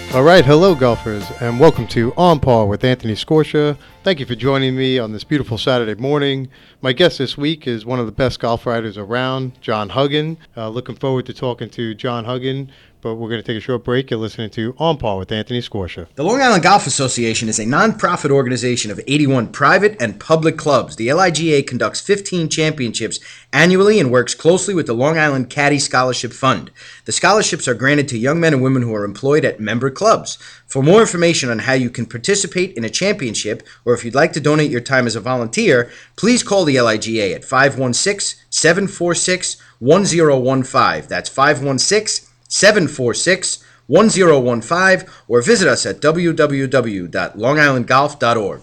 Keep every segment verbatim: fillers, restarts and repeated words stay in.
All right, hello golfers, and welcome to On Par with Anthony Scorsia. Thank you for joining me on this beautiful Saturday morning. My guest this week is one of the best golf writers around, John Huggan. Uh, looking forward to talking to John Huggan, but we're going to take a short break. You're listening to On Par with Anthony Scorsia. The Long Island Golf Association is a non-profit organization of eighty-one private and public clubs. The L I G A conducts fifteen championships annually and works closely with the Long Island Caddy Scholarship Fund. The scholarships are granted to young men and women who are employed at member clubs. For more information on how you can participate in a championship, or if you'd like to donate your time as a volunteer, please call the L I G A at five one six, seven four six, one zero one five. That's five one six, seven four six, one zero one five, or visit us at w w w dot long island golf dot org.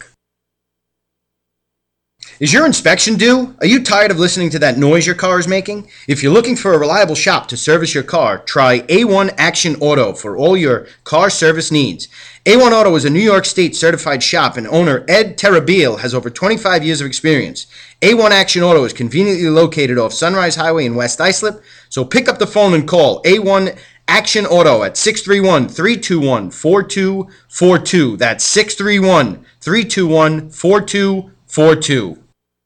Is your inspection due? Are you tired of listening to that noise your car is making? If you're looking for a reliable shop to service your car, try A one Action Auto for all your car service needs. A one Auto is a New York State certified shop, and owner Ed Terabile has over twenty-five years of experience. A one Action Auto is conveniently located off Sunrise Highway in West Islip, so pick up the phone and call A one Action Auto at six three one, three two one, four two four two. That's six three one, three two one, four two four two.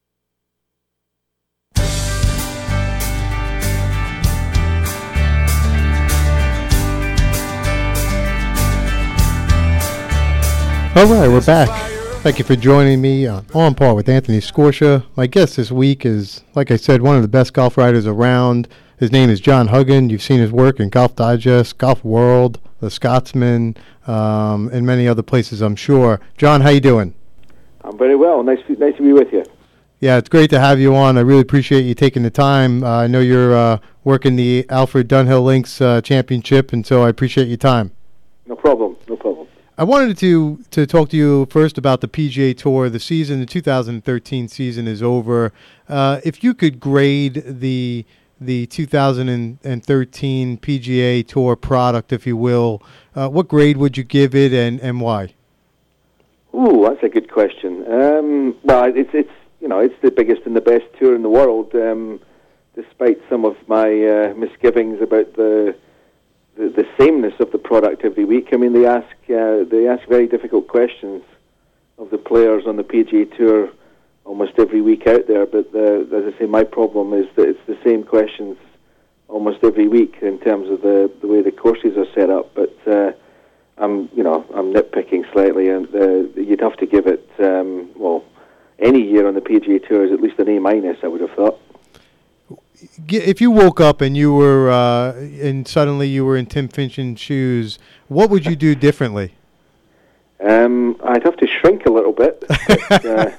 All right, we're back. Thank you for joining me on On Par with Anthony Scorsia. My guest this week is, like I said, one of the best golf writers around. His name is John Huggan. You've seen his work in Golf Digest, Golf World, The Scotsman, um, and many other places, I'm sure. John, how you doing? I'm very well. Nice, nice to be with you. Yeah, it's great to have you on. I really appreciate you taking the time. Uh, I know you're uh, working the Alfred Dunhill Links uh, Championship, and so I appreciate your time. No problem. No problem. I wanted to to talk to you first about the P G A Tour. The season, the two thousand thirteen season is over. Uh, if you could grade the the two thousand thirteen P G A Tour product, if you will, uh, what grade would you give it, and, and why? Ooh, that's a good question. Um, well, it's it's you know it's the biggest and the best tour in the world. Um, despite some of my uh, misgivings about the The, the sameness of the product every week. I mean, they ask uh, they ask very difficult questions of the players on the P G A Tour almost every week out there. But the, as I say, my problem is that it's the same questions almost every week in terms of the, the way the courses are set up. But uh, I'm you know I'm nitpicking slightly, and uh, you'd have to give it um, well any year on the P G A Tour is at least an A minus. I would have thought. If you woke up and you were, uh, and suddenly you were in Tim Finchen's shoes, what would you do differently? Um, I'd have to shrink a little bit. But, uh,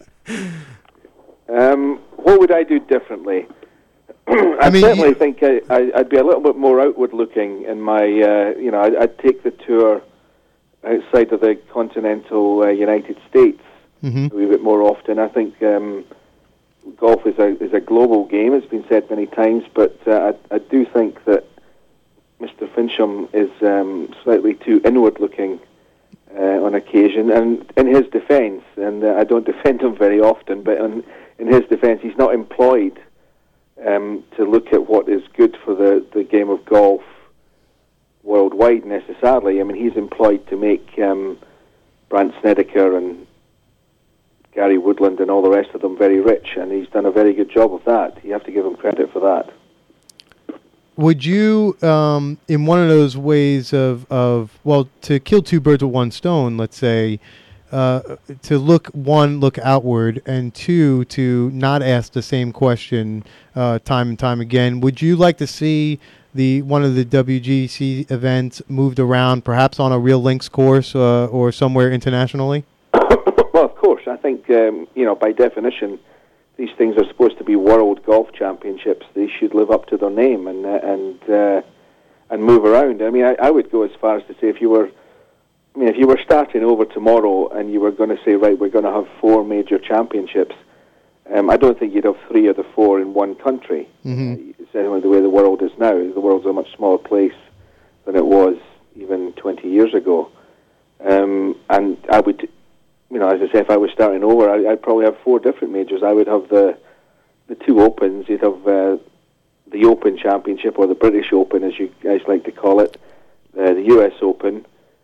um, what would I do differently? I, I mean, certainly you, think I, I, I'd be a little bit more outward-looking in my, uh, you know, I'd, I'd take the tour outside of the continental uh, United States mm-hmm. a wee bit more often. I think Um, golf is a is a global game. It's been said many times, but uh, I, I do think that Mister Finchem is um, slightly too inward-looking uh, on occasion. And in his defence, and uh, I don't defend him very often, but in, in his defence, he's not employed um, to look at what is good for the, the game of golf worldwide necessarily. I mean, he's employed to make um, Brandt Snedeker and Gary Woodland and all the rest of them very rich, and he's done a very good job of that. You have to give him credit for that. Would you, um, in one of those ways of, of, well, to kill two birds with one stone, let's say, uh, to look, one, look outward, and two, to not ask the same question uh, time and time again, would you like to see the one of the W G C events moved around, perhaps on a real links course uh, or somewhere internationally? Well, of course. I think, um, you know, by definition, these things are supposed to be world golf championships. They should live up to their name and uh, and uh, and move around. I mean, I, I would go as far as to say if you were, I mean, if you were starting over tomorrow and you were going to say, right, we're going to have four major championships, um, I don't think you'd have three of the four in one country. Mm-hmm. Uh, certainly the way the world is now. The world's a much smaller place than it was even twenty years ago. Um, and I would... You know, as I say, if I was starting over, I, I'd probably have four different majors. I would have the the two Opens. You'd have uh, the Open Championship, or the British Open, as you guys like to call it, uh, the U S Open,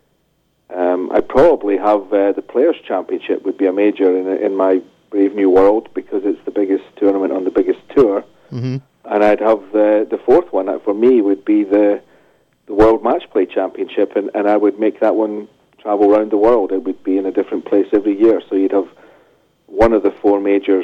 Um, I'd probably have uh, the Players' Championship would be a major in, in my Brave New World because it's the biggest tournament on the biggest tour. Mm-hmm. And I'd have the the fourth one, that for me would be the the World Match Play Championship, and, and I would make that one travel around the world. It would be in a different place every year. So you'd have one of the four majors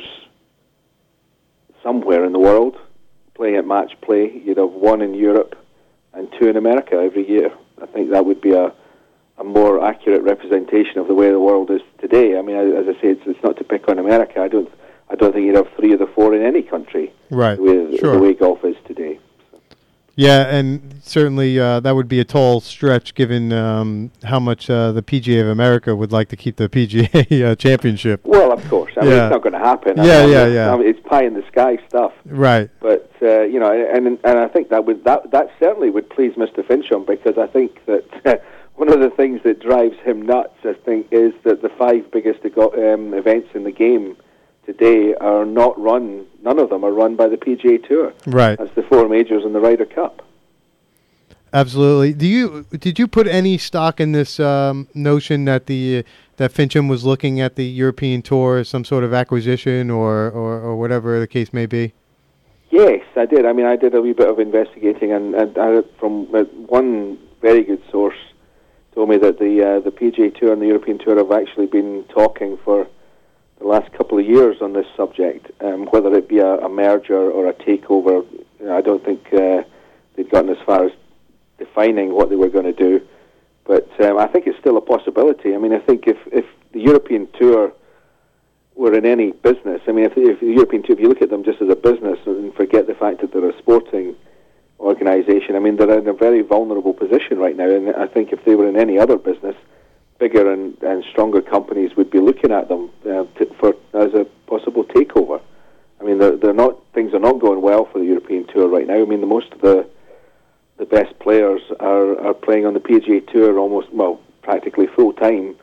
somewhere in the world playing at match play. You'd have one in Europe and two in America every year. I think that would be a a more accurate representation of the way the world is today. I mean, as I say, it's, it's not to pick on America. I don't, I don't think you'd have three of the four in any country. Right. The way, sure. the way golf is today. So. Yeah, and certainly uh, that would be a tall stretch given um, how much uh, the P G A of America would like to keep the P G A uh, championship. Well, of course. I mean, yeah. it's not going to happen. Yeah, I mean, yeah, it's, yeah. I mean, it's pie in the sky stuff. Right. But uh, you know, and and I think that would that that certainly would please Mister Fincham, because I think that. One of the things that drives him nuts, I think, is that the five biggest um, events in the game today are not run, none of them are run by the P G A Tour. Right. That's the four majors and the Ryder Cup. Absolutely. Do you did you put any stock in this um, notion that the that Fincham was looking at the European Tour as some sort of acquisition or, or, or whatever the case may be? Yes, I did. I mean, I did a wee bit of investigating, and, and I, from uh, one very good source told me that the uh, the P G A Tour and the European Tour have actually been talking for the last couple of years on this subject, um, whether it be a, a merger or a takeover. You know, I don't think uh, they'd gotten as far as defining what they were going to do, but um, I think it's still a possibility. I mean, I think if, if the European Tour were in any business, I mean, if, if the European Tour, if you look at them just as a business and forget the fact that they're a sporting organisation, I mean, they're in a very vulnerable position right now, and I think if they were in any other business, bigger and, and stronger companies would be looking at them uh, to, for as a possible takeover. I mean, they're, they're not things are not going well for the European Tour right now. I mean, the most of the the best players are, are playing on the P G A Tour almost, well, practically full time,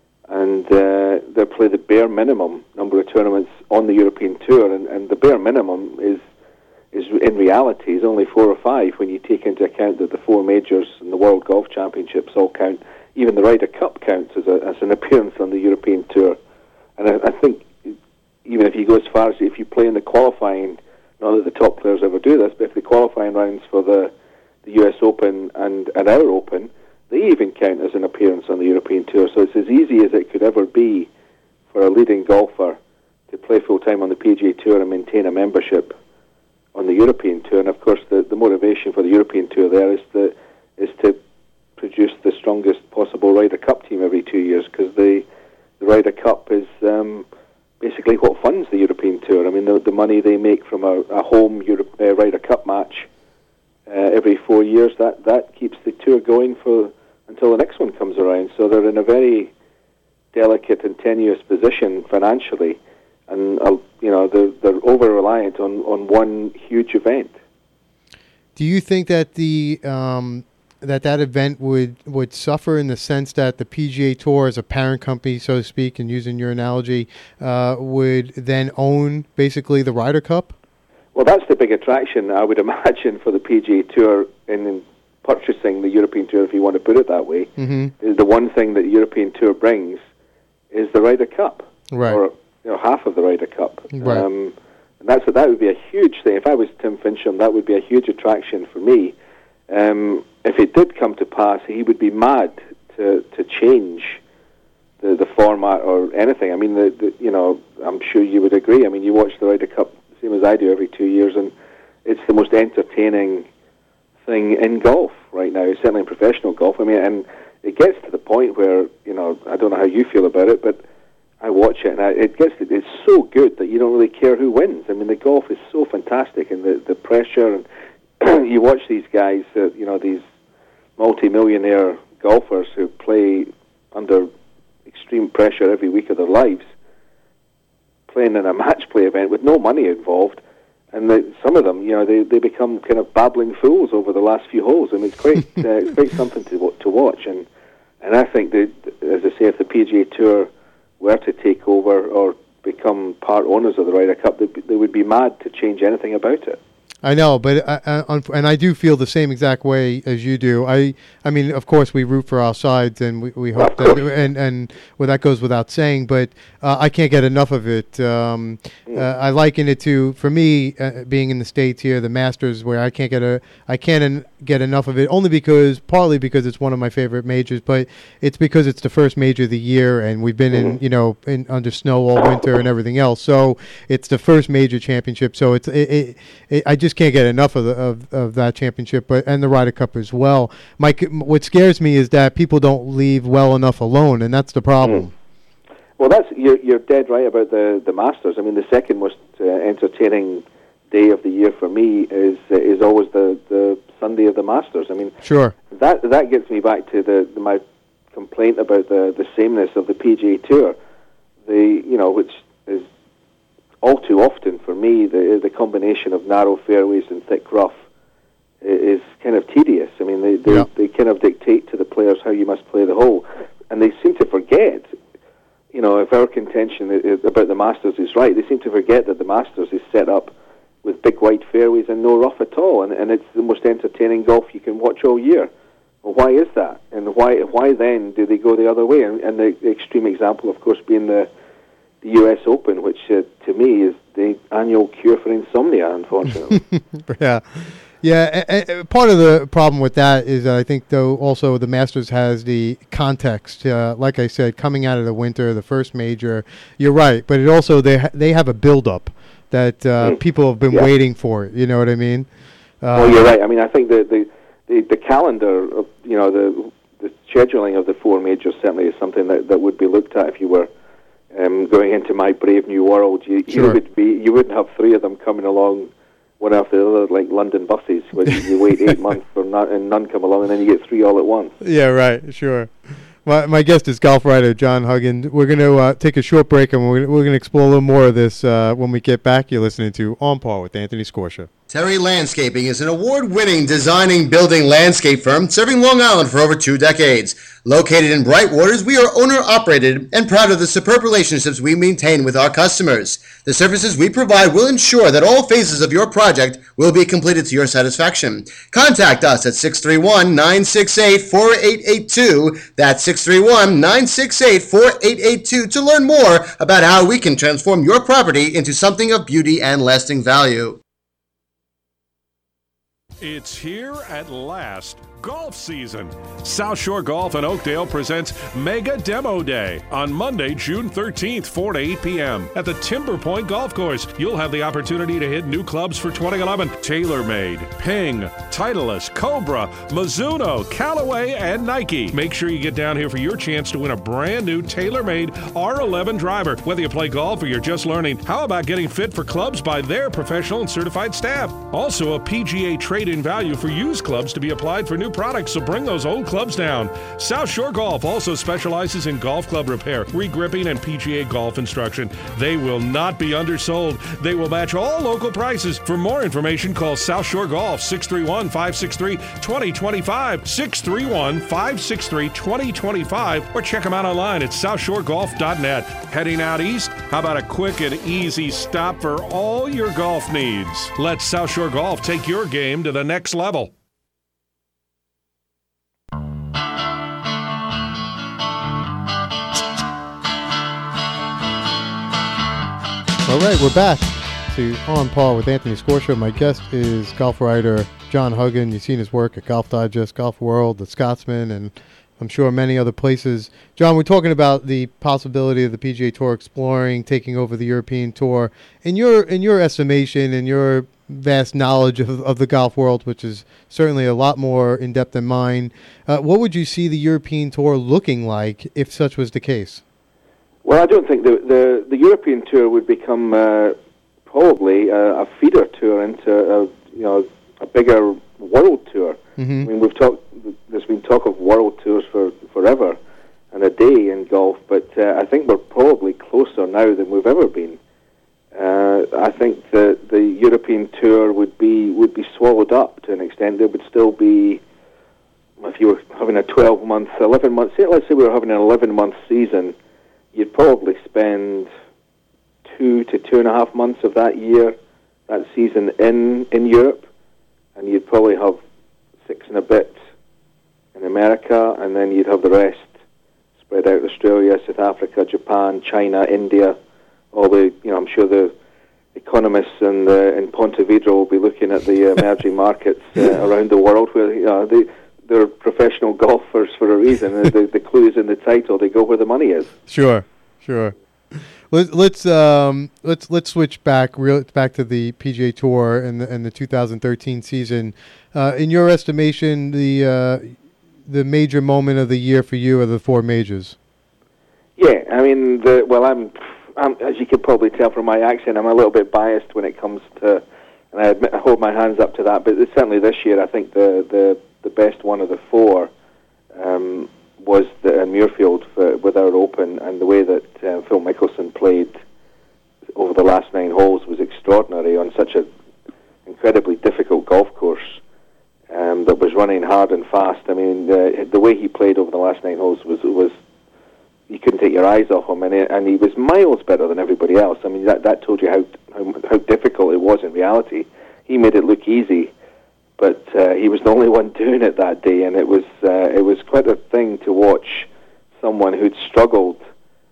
and uh, they play the bare minimum number of tournaments on the European Tour, and, and the bare minimum is is in reality is only four or five when you take into account that the four majors and the World Golf Championships all count. Even the Ryder Cup counts as, a, as an appearance on the European Tour. And I, I think even if you go as far as if you play in the qualifying, not that the top players ever do this, but if the qualifying rounds for the, the U S Open and, and our Open, they even count as an appearance on the European Tour. So it's as easy as it could ever be for a leading golfer to play full-time on the P G A Tour and maintain a membership on the European Tour. And of course the, the motivation for the European Tour there is the, is to produce the strongest possible Ryder Cup team every two years, because the, the Ryder Cup is um, basically what funds the European Tour. I mean, the, the money they make from a, a home Europe, uh, Ryder Cup match uh, every four years, that, that keeps the tour going for until the next one comes around. So they're in a very delicate and tenuous position financially, and uh, you know they're, they're over-reliant on, on one huge event. Do you think that the um, that that event would, would suffer in the sense that the P G A Tour, as a parent company, so to speak, and using your analogy, uh, would then own basically the Ryder Cup? Well, that's the big attraction, I would imagine, for the P G A Tour in, in purchasing the European Tour, if you want to put it that way. Mm-hmm. The one thing that the European Tour brings is the Ryder Cup, right? Or you know, half of the Ryder Cup. Right. Um, and that's that would be a huge thing. If I was Tim Fincham, that would be a huge attraction for me. Um, if it did come to pass, he would be mad to to change the the format or anything. I mean, the, the you know, I'm sure you would agree. I mean, you watch the Ryder Cup the same as I do every two years, and it's the most entertaining thing in golf right now, certainly in professional golf. I mean, and it gets to the point where, you know, I don't know how you feel about it, but I watch it, and I, it gets to, it's so good that you don't really care who wins. I mean, the golf is so fantastic, and the, the pressure, and you watch these guys, uh, you know, these multi-millionaire golfers who play under extreme pressure every week of their lives, playing in a match play event with no money involved, and the, some of them, you know, they, they become kind of babbling fools over the last few holes. I mean, it's quite uh, it's quite something to to watch, and and I think that, as I say, if the P G A Tour were to take over or become part owners of the Ryder Cup, they, they would be mad to change anything about it. I know, but I, I, and I do feel the same exact way as you do. I, I mean, of course, we root for our sides, and we, we hope that, and and well, that goes without saying. But uh, I can't get enough of it. Um, uh, I liken it to, for me, uh, being in the States here, the Masters, where I can't get a, I can't en- get enough of it. Only because, partly because it's one of my favorite majors, but it's because it's the first major of the year, and we've been in, you know, in under snow all winter and everything else. So it's the first major championship. So it's, it, it, it I just can't get enough of the of, of that championship, but and the Ryder Cup as well. Mike, what scares me is that people don't leave well enough alone, and that's the problem. Mm. Well, that's you're you're dead right about the the Masters. I mean, the second most uh, entertaining day of the year for me is uh, is always the, the Sunday of the Masters. I mean, sure, that that gets me back to the, the my complaint about the the sameness of the P G A Tour. The you know which is all too often for me, the the combination of narrow fairways and thick rough is kind of tedious. I mean, they they, yeah. they kind of dictate to the players how you must play the hole, and they seem to forget. You know, if our contention about the Masters is right, they seem to forget that the Masters is set up with big wide fairways and no rough at all, and and it's the most entertaining golf you can watch all year. Well, why is that? And why why then do they go the other way? And, and the, the extreme example, of course, being the the U S Open, which uh, to me is the annual cure for insomnia, unfortunately. yeah. Yeah, a, a part of the problem with that is that I think, though, also the Masters has the context. Uh, like I said, coming out of the winter, the first major, you're right. But it also, they, ha- they have a build-up that uh, mm. people have been yeah. waiting for. You know what I mean? Uh, well, you're right. I mean, I think the, the, the, the calendar, of, you know, the the scheduling of the four majors certainly is something that, that would be looked at if you were Um, going into my brave new world. You, sure. you would be, you wouldn't have three of them coming along one after the other like London buses, where you wait eight months for none, and none come along, and then you get three all at once. Yeah, right, sure. My my guest is golf writer John Huggan. We're going to uh, take a short break, and we're, we're going to explore a little more of this uh, when we get back. You're listening to On Par with Anthony Scorsia. Terry Landscaping is an award-winning designing, building landscape firm serving Long Island for over two decades. Located in Bright Waters, we are owner-operated and proud of the superb relationships we maintain with our customers. The services we provide will ensure that all phases of your project will be completed to your satisfaction. Contact us at six three one, nine six eight, four eight eight two. That's six three one, nine six eight, four eight eight two to learn more about how we can transform your property into something of beauty and lasting value. It's here at last. Golf season. South Shore Golf in Oakdale presents Mega Demo Day on Monday, June thirteenth, four to eight p.m. at the Timber Point Golf Course. You'll have the opportunity to hit new clubs for twenty eleven. TaylorMade, Ping, Titleist, Cobra, Mizuno, Callaway, and Nike. Make sure you get down here for your chance to win a brand new TaylorMade R eleven driver. Whether you play golf or you're just learning, how about getting fit for clubs by their professional and certified staff? Also, a P G A trade-in value for used clubs to be applied for new products, so bring those old clubs down. South Shore Golf also specializes in golf club repair, re-gripping, and P G A golf instruction. They will not be undersold. They will match all local prices. For more information, call South Shore Golf, six three one, five six three, two zero two five, six three one, five six three, two zero two five, or check them out online at south shore golf dot net. Heading out east? How about a quick and easy stop for all your golf needs? Let South Shore Golf take your game to the next level. All right, we're back to On Par with Anthony Scorsia. My guest is golf writer John Huggan. You've seen his work at Golf Digest, Golf World, The Scotsman, and I'm sure many other places. John, we're talking about the possibility of the P G A Tour exploring, taking over the European Tour. In your in your estimation and your vast knowledge of, of the golf world, which is certainly a lot more in-depth than mine, uh, what would you see the European Tour looking like if such was the case? Well, I don't think the the, the European Tour would become uh, probably a, a feeder tour into a, you know a bigger world tour. Mm-hmm. I mean, we've talked. There's been talk of world tours for forever and a day in golf, but uh, I think we're probably closer now than we've ever been. Uh, I think that the European Tour would be would be swallowed up to an extent. There would still be, if you were having a twelve month, eleven month. Say, let's say we were having an eleven month season. You'd probably spend two to two and a half months of that year that season in, in Europe, and you'd probably have six and a bit in America, and then you'd have the rest spread out: Australia, South Africa, Japan, China, India. All the, you know, I'm sure the economists in, the, in Ponte Vedra will be looking at the emerging markets uh, around the world, where, you know, they, they're professional golfers for a reason. the, the clue is in the title. They go where the money is. Sure, sure. Let's let's um, let's let's switch back real back to the P G A Tour and the, and the two thousand thirteen season. Uh, in your estimation, the uh, the major moment of the year for you are the four majors. Yeah, I mean, the, well, I'm, I'm as you can probably tell from my accent, I'm a little bit biased when it comes to, and I admit I hold my hands up to that. But certainly this year, I think the the, the best one of the four um, was the uh, Muirfield for, with our Open, and the way that uh, Phil Mickelson played over the last nine holes was extraordinary on such an incredibly difficult golf course um, that was running hard and fast. I mean, the, the way he played over the last nine holes was was you couldn't take your eyes off him, and, it, and he was miles better than everybody else. I mean, that that told you how how, how difficult it was in reality. He made it look easy, but uh, he was the only one doing it that day, and it was uh, it was quite a thing to watch someone who'd struggled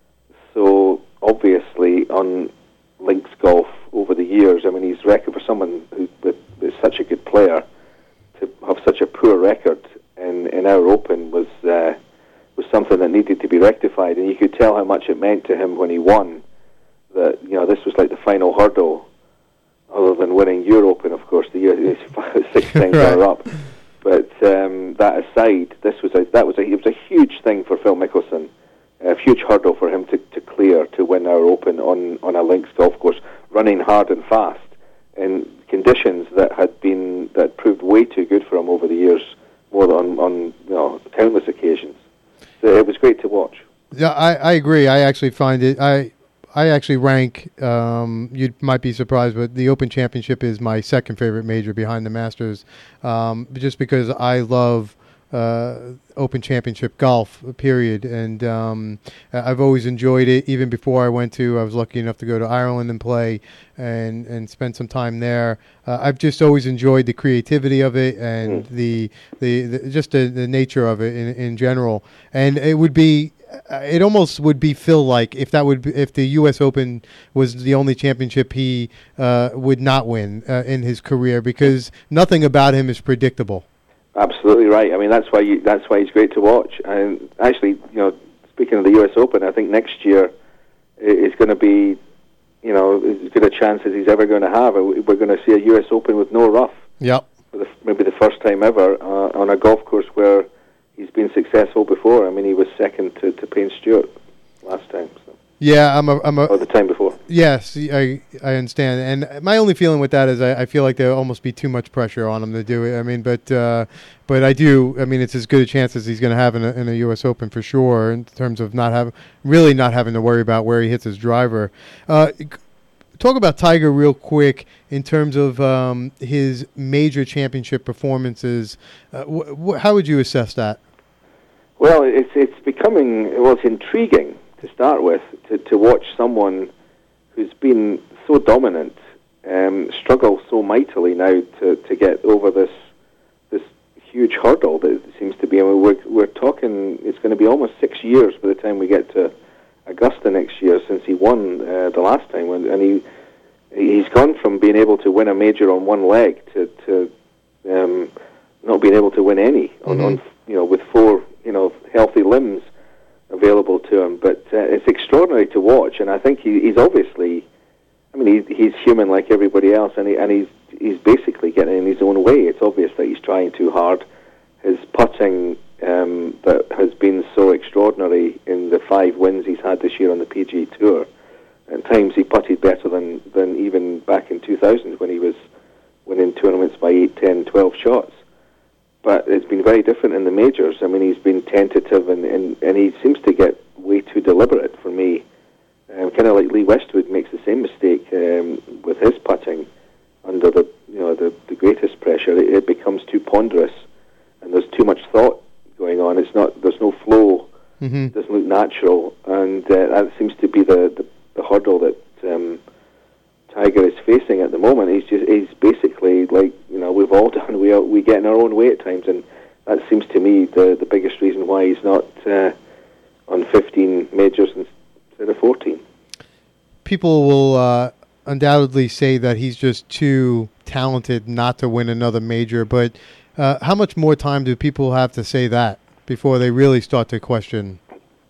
so obviously on links golf over the years. I mean, his record for someone who is such a good player to have such a poor record in, in our Open was uh, was something that needed to be rectified, and you could tell how much it meant to him when he won. That, you know, this was like the final hurdle, other than winning your Open, of course, the year six times runner-up. But um, that aside, this was a, that was a it was a huge thing for Phil Mickelson, a huge hurdle for him to, to clear to win our Open on, on a links golf course, running hard and fast in conditions that had been that proved way too good for him over the years, more than on, on you know countless occasions. So it was great to watch. Yeah, I, I agree. I actually find it. I I actually rank. Um, you might be surprised, but the Open Championship is my second favorite major behind the Masters, um, just because I love uh, Open Championship golf. Period. And um, I've always enjoyed it. Even before I went to, I was lucky enough to go to Ireland and play and and spend some time there. Uh, I've just always enjoyed the creativity of it and mm. the, the the just the, the nature of it in in general. And it would be. It almost would be Phil-like if that would be, if the U S Open was the only championship he uh, would not win uh, in his career, because nothing about him is predictable. Absolutely right. I mean, that's why you, that's why he's great to watch. And actually, you know, speaking of the U S Open, I think next year is going to be, you know, as good a chance as he's ever going to have. We're going to see a U S Open with no rough. Yep. For the, maybe the first time ever uh, on a golf course where he's been successful before. I mean, he was second to, to Payne Stewart last time. So. Yeah, I'm a, I'm a. Or the time before. Yes, I I understand. And my only feeling with that is I, I feel like there'll almost be too much pressure on him to do it. I mean, but uh, but I do. I mean, it's as good a chance as he's going to have in a, in a U S Open for sure, in terms of not having really not having to worry about where he hits his driver. Uh, Talk about Tiger real quick in terms of um, his major championship performances. Uh, wh- wh- how would you assess that? Well, it's it's becoming well, it's intriguing to start with to, to watch someone who's been so dominant um, struggle so mightily now to, to get over this this huge hurdle that it seems to be. I mean, we're we're talking. It's going to be almost six years by the time we get to Augusta next year since he won uh, the last time, when, and he he's gone from being able to win a major on one leg to to um, not being able to win any on, mm-hmm. on you know with four you know healthy limbs available to him. But uh, it's extraordinary to watch, and I think he, he's obviously, I mean, he, he's human like everybody else, and he, and he's he's basically getting in his own way. It's obvious that he's trying too hard. His putting um, that has been so extraordinary in the five wins he's had this year on the P G A Tour. At times he putted better than, than even back in two thousand when he was winning tournaments by eight, ten, twelve shots. But it's been very different in the majors. I mean, he's been tentative, and, and, and he seems to get way too deliberate for me. Um, kind of like Lee Westwood makes the same mistake um, with his putting under the you know the, the greatest pressure. It, it becomes too ponderous, and there's too much thought going on. It's not there's no flow. Mm-hmm. It doesn't look natural, and uh, that seems to be the, the, the hurdle that um, Tiger is facing at the moment. He's just he's basically like, you know, we've all done. We we get in our own way at times, and that seems to me the the biggest reason why he's not uh, on fifteen majors instead of fourteen. People will uh, undoubtedly say that he's just too talented not to win another major, but uh, how much more time do people have to say that before they really start to question?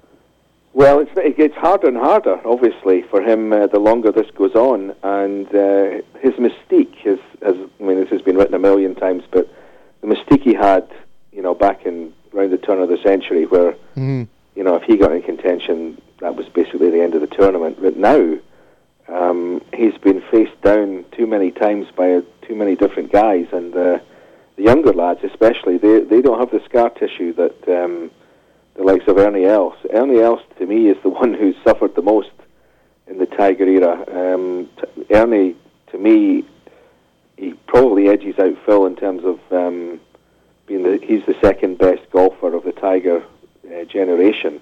Well, it's, it gets harder and harder, obviously, for him uh, the longer this goes on, and uh, his mystique, his, as I mean, this has been written a million times, but the mystique he had, you know, back in around the turn of the century, where, mm-hmm. you know, if he got in contention, that was basically the end of the tournament. But now, um, he's been faced down too many times by uh, too many different guys, and uh, the younger lads especially, they they don't have the scar tissue that um, the likes of Ernie Els. Ernie Els, to me, is the one who's suffered the most in the Tiger era. Um, t- Ernie, to me, he probably edges out Phil in terms of um, being the, he's the second best golfer of the Tiger uh, generation.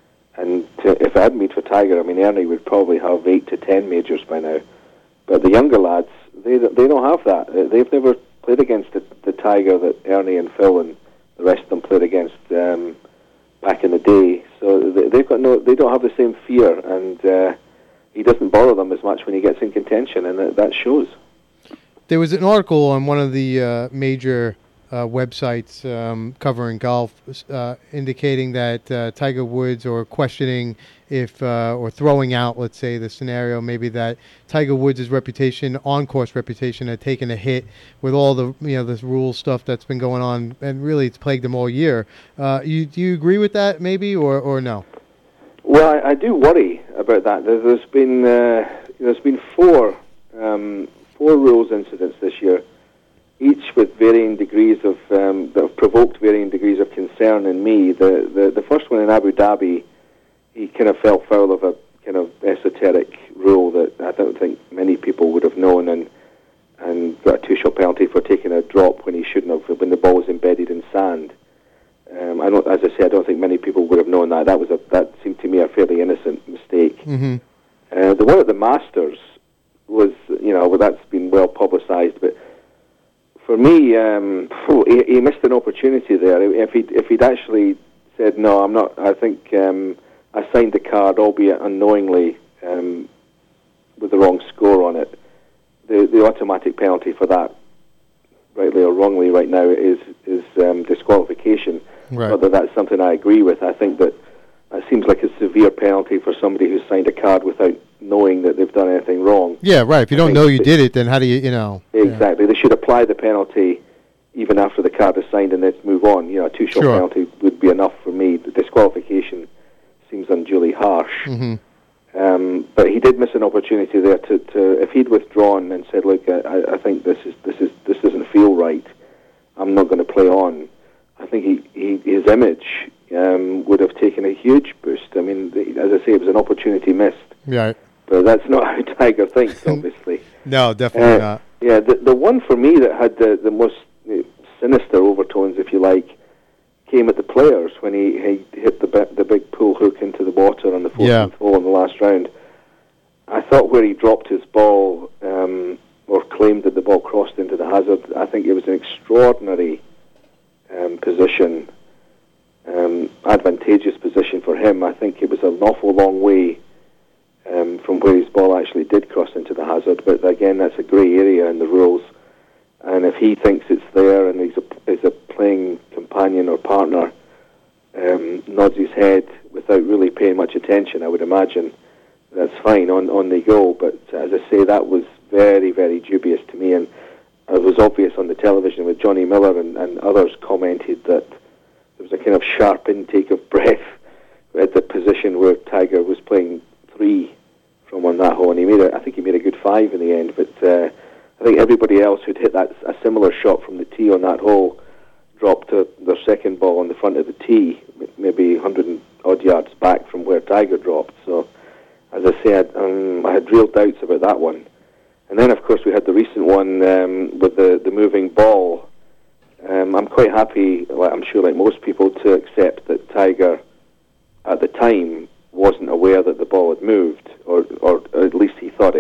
And to, if it hadn't been for Tiger, I mean, Ernie would probably have eight to ten majors by now. But the younger lads, they they don't have that. They've never played against the, the Tiger that Ernie and Phil and the rest of them played against um, back in the day. So they, they've got no, they don't have the same fear, and uh, he doesn't bother them as much when he gets in contention, and that, that shows. There was an article on one of the uh, major Uh, websites um, covering golf uh, indicating that uh, Tiger Woods, or questioning if uh, or throwing out, let's say, the scenario maybe that Tiger Woods' reputation, on-course reputation, had taken a hit with all the, you know, this rule stuff that's been going on, and really it's plagued him all year. Uh, you, do you agree with that maybe, or, or no? Well, I, I do worry about that. There, there's been uh, there's been four um, four rules incidents this year, each with varying degrees of um, that have provoked varying degrees of concern in me. The, the the first one in Abu Dhabi, he kind of fell foul of a kind of esoteric rule that I don't think many people would have known, and and got a two-shot penalty for taking a drop when he shouldn't have, when the ball was embedded in sand. Um, I don't, as I say, I don't think many people would have known that. That was a that seemed to me a fairly innocent mistake. Mm-hmm. Uh, the one at the Masters was, you know, well, that's been well publicised, but for me, um, he, he missed an opportunity there. If he if he'd actually said, no, I'm not, I think um, I signed the card, albeit unknowingly, um, with the wrong score on it, the the automatic penalty for that, rightly or wrongly right now, is, is um, disqualification. Right. Not that that's something I agree with. I think that it seems like a severe penalty for somebody who's signed a card without knowing that they've done anything wrong. Yeah, right. If you don't know you did it, then how do you, you know? Exactly. Yeah. They should apply the penalty even after the card is signed, and let's move on. You know, a two-shot sure. penalty would be enough for me. The disqualification seems unduly harsh. Mm-hmm. Um, but he did miss an opportunity there to, to if he'd withdrawn and said, look, I, I think this is this is this doesn't feel right, I'm not going to play on, I think he, he his image um, would have taken a huge boost. I mean, the, as I say, it was an opportunity missed. Yeah. But that's not how Tiger thinks, obviously. No, definitely uh, not. Yeah, the the one for me that had the, the most uh, sinister overtones, if you like, came at the Players when he, he hit the the big pull hook into the water on the fourteenth yeah. hole in the last round. I thought where he dropped his ball, um, or claimed that the ball crossed into the hazard, I think it was an extraordinary um, position, um, advantageous position for him. I think it was an awful long way Um, from where his ball actually did cross into the hazard, but again, that's a grey area in the rules. And if he thinks it's there, and he's a, is a playing companion or partner, um, nods his head without really paying much attention, I would imagine that's fine. On on they go. But as I say, that was very, very dubious to me, and it was obvious on the television with Johnny Miller and, and others commented that there was a kind of sharp intake of breath at the position where Tiger was playing three from on that hole, and he made a, I think he made a good five in the end, but uh, I think everybody else who'd hit that a similar shot from the tee on that hole dropped to their second ball on the front of the tee, maybe one hundred odd yards back from where Tiger dropped. So, as I said, um, I had real doubts about that one. And then, of course, we had the recent one um, with the, the moving ball. Um, I'm quite happy, like I'm sure like most people, to accept that Tiger, at the time, wasn't aware that the ball had moved, or, or at least he thought it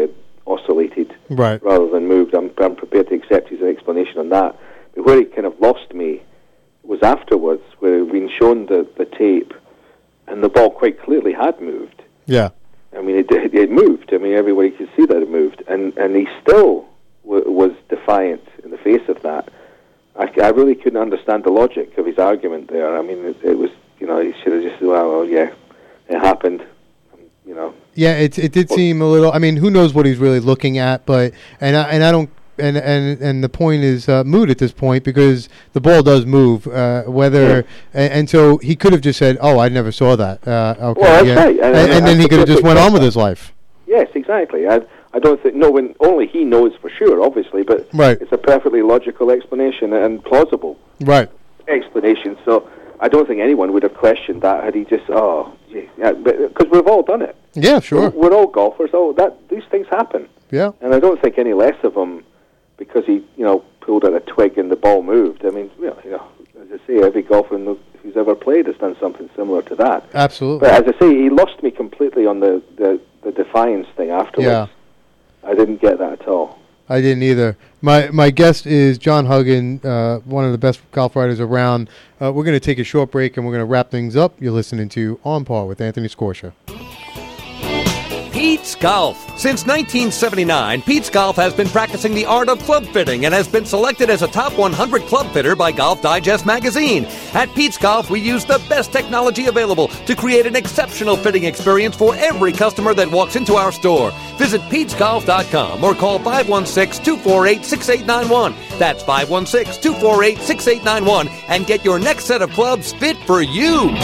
oscillated right. rather than moved. I'm, I'm prepared to accept his explanation on that. But where he kind of lost me was afterwards, where we'd been shown the, the tape, and the ball quite clearly had moved. Yeah. I mean, it, it, it moved. I mean, everybody could see that it moved. And, and he still w- was defiant in the face of that. I, I really couldn't understand the logic of his argument there. I mean, it, it was, you know, he should have just said, well, well, yeah, it happened, you know. Yeah, it it did seem a little, I mean, who knows what he's really looking at, but, and I, and I don't, and, and, and the point is uh, moot at this point because the ball does move, uh, whether, yeah. and, and so he could have just said, oh, I never saw that. Uh, okay, well, that's yeah. right. And, and, and then he could have just went on with his life. Yes, exactly. I, I don't think, no one, only he knows for sure, obviously, but right. it's a perfectly logical explanation and plausible right. explanation. So I don't think anyone would have questioned that had he just, oh, gee, yeah, because we've all done it. Yeah, sure. We're, we're all golfers. Oh, that these things happen. Yeah. And I don't think any less of him because he, you know, pulled out a twig and the ball moved. I mean, you know, you know as I say, every golfer who's ever played has done something similar to that. Absolutely. But as I say, he lost me completely on the, the, the defiance thing afterwards. Yeah. I didn't get that at all. I didn't either. My my guest is John Huggan, uh, one of the best golf writers around. Uh, we're going to take a short break and we're going to wrap things up. You're listening to On Par with Anthony Scorsia. Pete's Golf. Since nineteen seventy-nine, Pete's Golf has been practicing the art of club fitting and has been selected as a top one hundred club fitter by Golf Digest magazine. At Pete's Golf, we use the best technology available to create an exceptional fitting experience for every customer that walks into our store. Visit Pete's Golf dot com or call five one six, two four eight, six eight nine one. That's five one six, two four eight, six eight nine one and get your next set of clubs fit for you.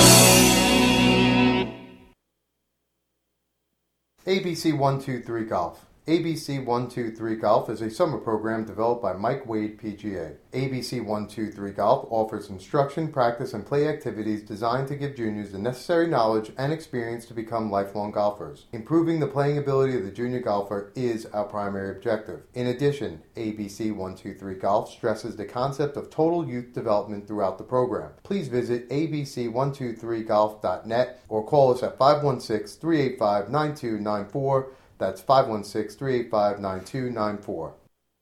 A B C one two three Golf. A B C one two three Golf is a summer program developed by Mike Wade, P G A. A B C one two three Golf offers instruction, practice, and play activities designed to give juniors the necessary knowledge and experience to become lifelong golfers. Improving the playing ability of the junior golfer is our primary objective. In addition, A B C one two three Golf stresses the concept of total youth development throughout the program. Please visit A B C one two three golf dot net or call us at five one six, three eight five, nine two nine four. That's five one six, three eight five, nine two nine four.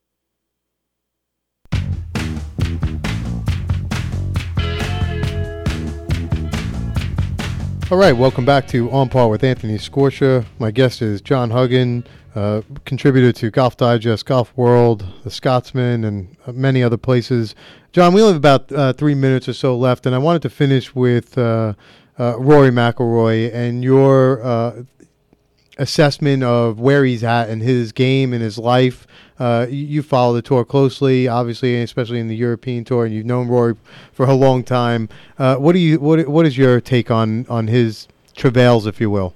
All right, welcome back to On Par with Anthony Scorsia. My guest is John Huggan, uh, contributor to Golf Digest, Golf World, The Scotsman, and many other places. John, we only have about uh, three minutes or so left, and I wanted to finish with uh, uh, Rory McIlroy and your uh, assessment of where he's at in his game and his life. Uh, you follow the tour closely, obviously, especially in the European tour, and you've known Rory for a long time. Uh, what do you what what is your take on, on his travails, if you will?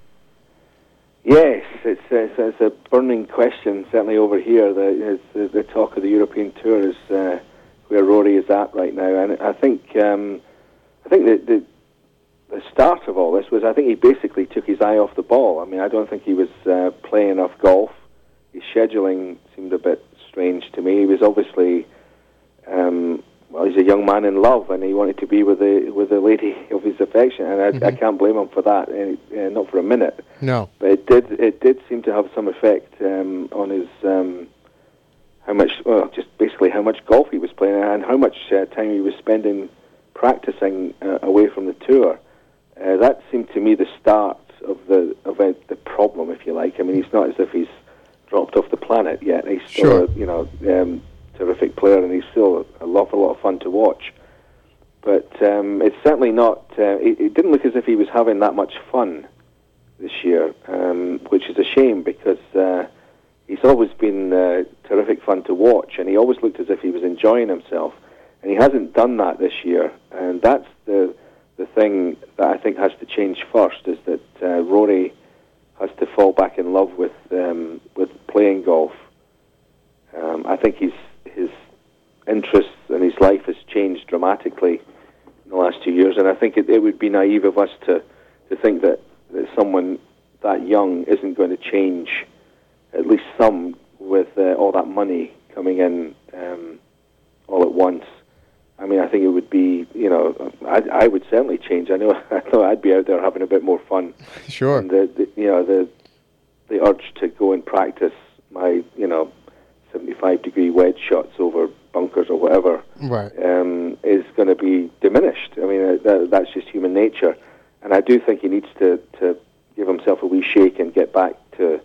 Yes, it's it's, it's a burning question, certainly over here. The, the, the talk of the European tour is uh, where Rory is at right now, and I think um, I think that the The start of all this was, I think he basically took his eye off the ball. I mean, I don't think he was uh, playing enough golf. His scheduling seemed a bit strange to me. He was obviously, um, well, he's a young man in love, and he wanted to be with the with the lady of his affection, and I, mm-hmm. I can't blame him for that, uh, not for a minute. No, but it did it did seem to have some effect um, on his um, how much, well, just basically how much golf he was playing and how much uh, time he was spending practicing uh, away from the tour. Uh, that seemed to me the start of the of uh, the problem, if you like. I mean, he's not as if he's dropped off the planet yet. He's still sure. a you know um, terrific player, and he's still a lot a lot of fun to watch. But um, it's certainly not. Uh, it, it didn't look as if he was having that much fun this year, um, which is a shame because uh, he's always been uh, terrific fun to watch, and he always looked as if he was enjoying himself. And he hasn't done that this year, and that's the The thing that I think has to change first is that uh, Rory has to fall back in love with um, with playing golf. Um, I think his his interests and his life has changed dramatically in the last two years, and I think it, it would be naive of us to, to think that, that someone that young isn't going to change, at least some, with uh, all that money coming in um, all at once. I mean, I think it would be, you know, I, I would certainly change. I know, I know, I'd be out there having a bit more fun. Sure. And the, the, you know, the the urge to go and practice my, you know, seventy-five degree wedge shots over bunkers or whatever, right. um, is going to be diminished. I mean, uh, that, that's just human nature. And I do think he needs to, to give himself a wee shake and get back to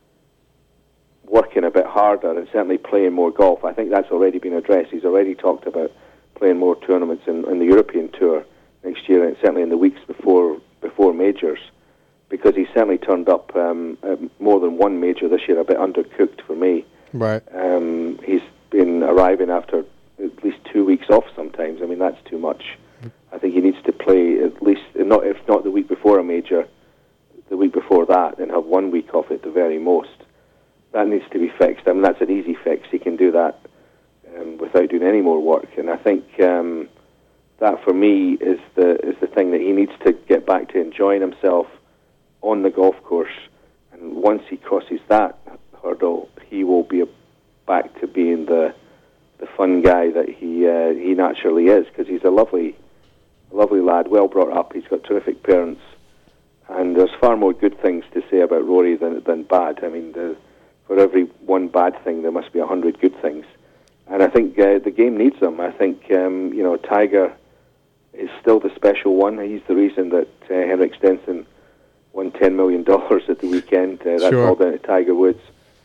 working a bit harder and certainly playing more golf. I think that's already been addressed. He's already talked about playing more tournaments in, in the European Tour next year, and certainly in the weeks before before majors, because he certainly turned up um, at more than one major this year, a bit undercooked for me. Right. Um, he's been arriving after at least two weeks off sometimes. I mean, that's too much. I think he needs to play at least, not if not the week before a major, the week before that, and have one week off at the very most. That needs to be fixed. I mean, that's an easy fix. He can do that um, without doing any more work. And I think um, that, for me, is the is the thing that he needs to get back to enjoying himself on the golf course. And once he crosses that hurdle, he will be a, back to being the the fun guy that he uh, he naturally is, because he's a lovely, lovely lad, well brought up. He's got terrific parents, and there's far more good things to say about Rory than than bad. I mean, the, for every one bad thing, there must be a hundred good things, and I think uh, the game needs them. I think um, you know, Tiger is still the special one. He's the reason that uh, Henrik Stenson won ten million dollars at the weekend. Uh, that's Sure. all down to Tiger Woods.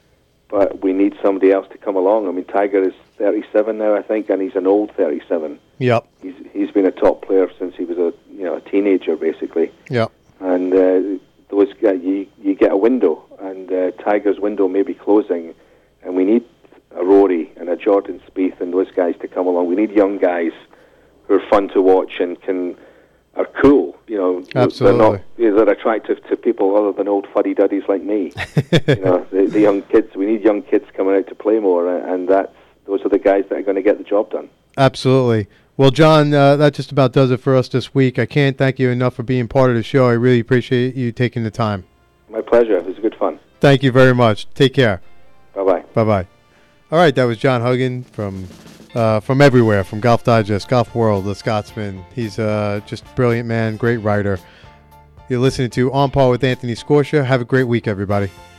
But we need somebody else to come along. I mean, Tiger is thirty-seven now, I think, and he's an old thirty-seven. Yep. He's he's been a top player since he was a you know a teenager, basically. Yep. And uh, those guys, you you get a window, and uh, Tiger's window may be closing, and we need a Rory and a Jordan Spieth and those guys to come along. We need young guys who are fun to watch and can are cool. You know, Absolutely. they're not they're attractive to people other than old fuddy-duddies like me. You know, the, the young kids. We need young kids coming out to play more, and that's those are the guys that are going to get the job done. Absolutely. Well, John, uh, that just about does it for us this week. I can't thank you enough for being part of the show. I really appreciate you taking the time. My pleasure. It was good fun. Thank you very much. Take care. Bye-bye. Bye-bye. All right, that was John Huggin from uh, from everywhere, from Golf Digest, Golf World, The Scotsman. He's uh, just a brilliant man, great writer. You're listening to On Par with Anthony Scorsia. Have a great week, everybody.